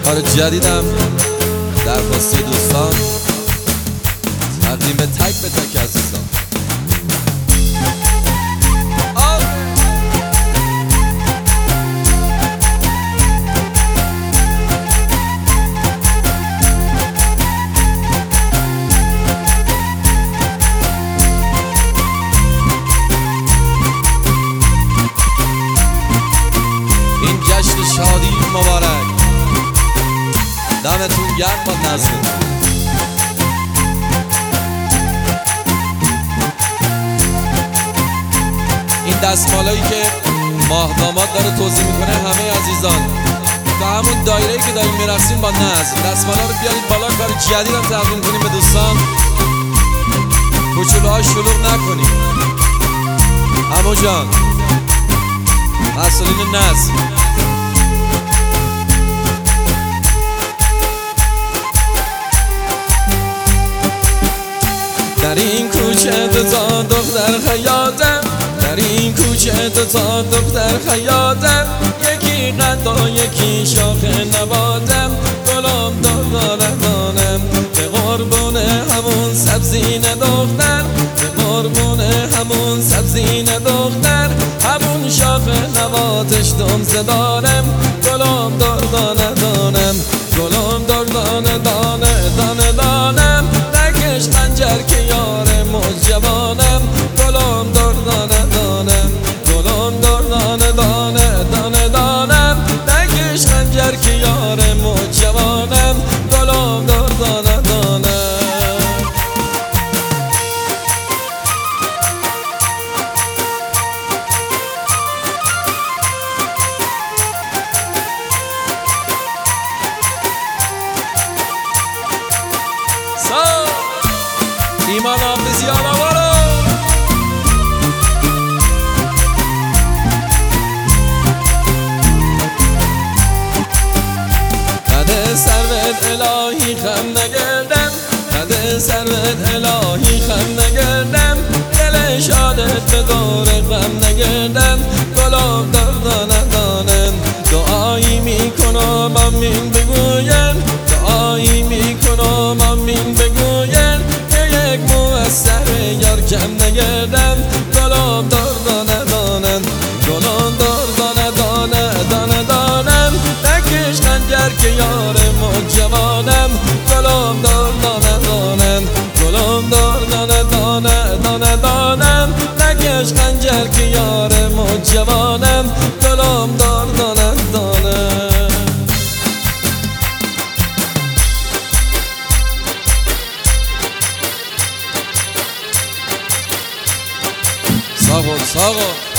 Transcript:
کار جدیدم درخواستی دوستان تقدیم به تک عزیزان. این جشن شادی مبارک، دمتون گرم با نزدتون. این دستمالایی که ماه داماد داره توضیح میکنه همه عزیزان تو همون دایره‌ای که داریم میرقصیم با نظم دستمالا رو بیارید بالا، کار جدیدم تقدیم کنیم به دوستان. کوچولوها شلوغ نکنیم. عمو جان مسئولین نظم در این کوچه تا دختر خیاطم، در این کوچه تا دختر خیاطم، یکی قدا یکی شاخ نباتم، گلم دانم به قربون همون سبزی ندختر، به قربون همون سبزی ندختر، همون شاخ نباتش دمزه دارم، گلم دانم گلم دانم نکش خنجر که یار مجوانم، گلم دانم گلم دانم نکش خنجر که یار مجوانم، گلم دانم. ایمان حافظی آلوارو قده سروت الهی خم نگردم، قده سروت الهی خم نگردم، دل شادت به دور غم نگردم، گلم دانم دعایی میکنم آمین بگویم، دعایی میکنم آمین بگویم، یک موثر یار کم نگردم، گلم دانم گلم دانم نکش خنجر که یار مجوانم، گلم دانم گلم دانم نکش خنجر که یار مجوانم، گلم دانم. ساغر